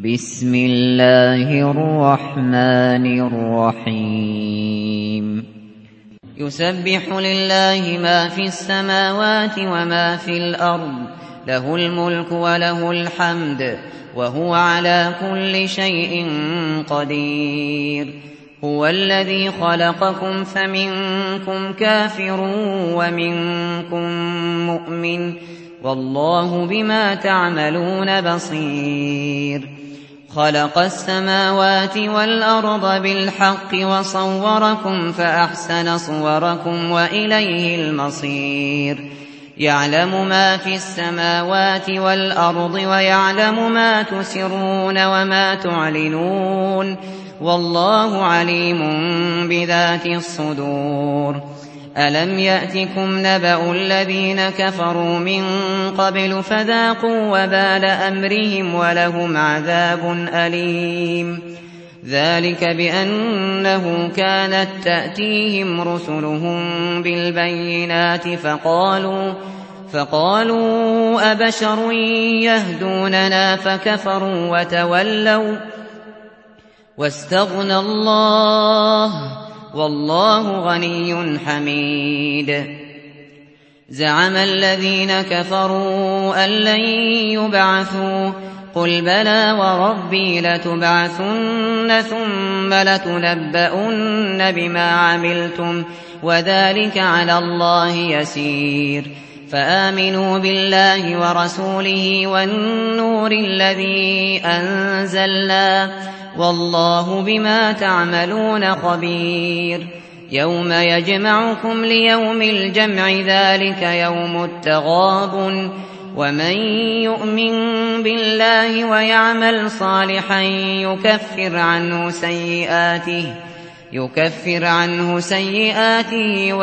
بسم الله الرحمن الرحيم يسبح لله ما في السماوات وما في الأرض له الملك وله الحمد وهو على كل شيء قدير هو الذي خلقكم فمنكم كافر ومنكم مؤمن والله بما تعملون بصير خلق السماوات والأرض بالحق وصوركم فأحسن صوركم وإليه المصير يعلم ما في السماوات والأرض ويعلم ما تسرون وما تعلنون والله عليم بذات الصدور ألم يأتكم نبأ الذين كفروا من قبل فذاقوا وبال أمرهم ولهم عذاب أليم ذلك بأنه كانت تأتيهم رسلهم بالبينات فقالوا أبشر يهدوننا فكفروا وتولوا واستغنى الله والله غني حميد زعم الذين كفروا أن لن يبعثوا قل بلى وربي لتبعثن ثم لتنبؤن بما عملتم وذلك على الله يسير فآمنوا بالله ورسوله والنور الذي أنزلنا والله بما تعملون خبير يوم يجمعكم ليوم الجمع ذلك يوم التغابن ومن يؤمن بالله ويعمل صالحا يكفر عنه سيئاته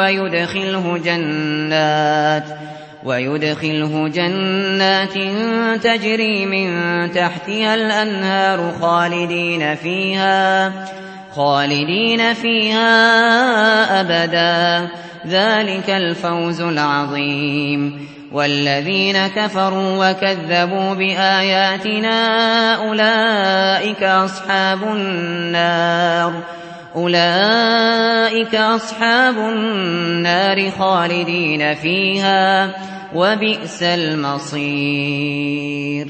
ويدخله جنات تجري من تحتها الأنهار خالدين فيها أبدا ذلك الفوز العظيم والذين كفروا وكذبوا بآياتنا أولئك أصحاب النار خالدين فيها وبئس المصير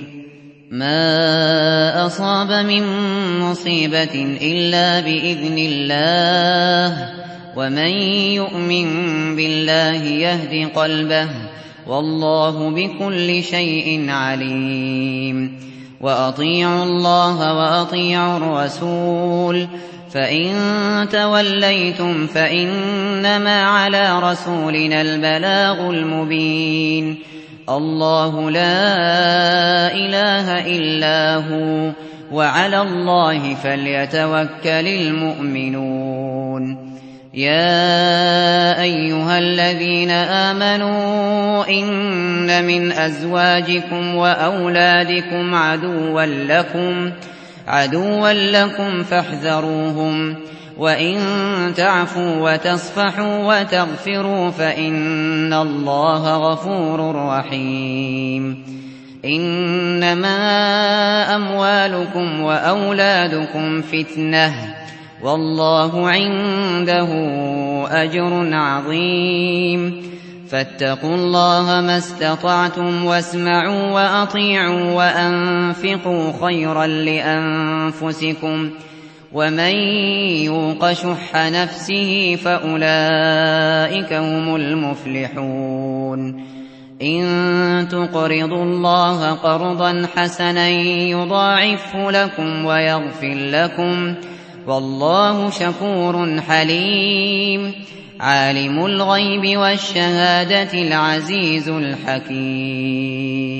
ما أصاب من مصيبة إلا بإذن الله ومن يؤمن بالله يهد قلبه والله بكل شيء عليم وأطيعوا الله وأطيعوا الرسول فإن توليتم فإنما على رسولنا البلاغ المبين الله لا إله إلا هو وعلى الله فليتوكل المؤمنون يا أيها الذين آمنوا إن من أزواجكم وأولادكم عدوا لكم فاحذروهم وإن تعفوا وتصفحوا وتغفروا فإن الله غفور رحيم إنما أموالكم وأولادكم فتنة والله عنده أجر عظيم فاتقوا الله ما استطعتم واسمعوا وأطيعوا وأنفقوا خيرا لأنفسكم ومن يوق شح نفسه فأولئك هم المفلحون إن تقرضوا الله قرضا حسنا يضاعفه لكم ويغفر لكم والله شكور حليم عالم الغيب والشهادة العزيز الحكيم